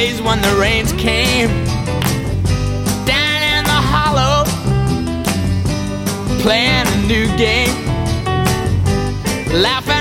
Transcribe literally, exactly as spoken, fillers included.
days when the rains came down in the hollow, playing a new game, laughing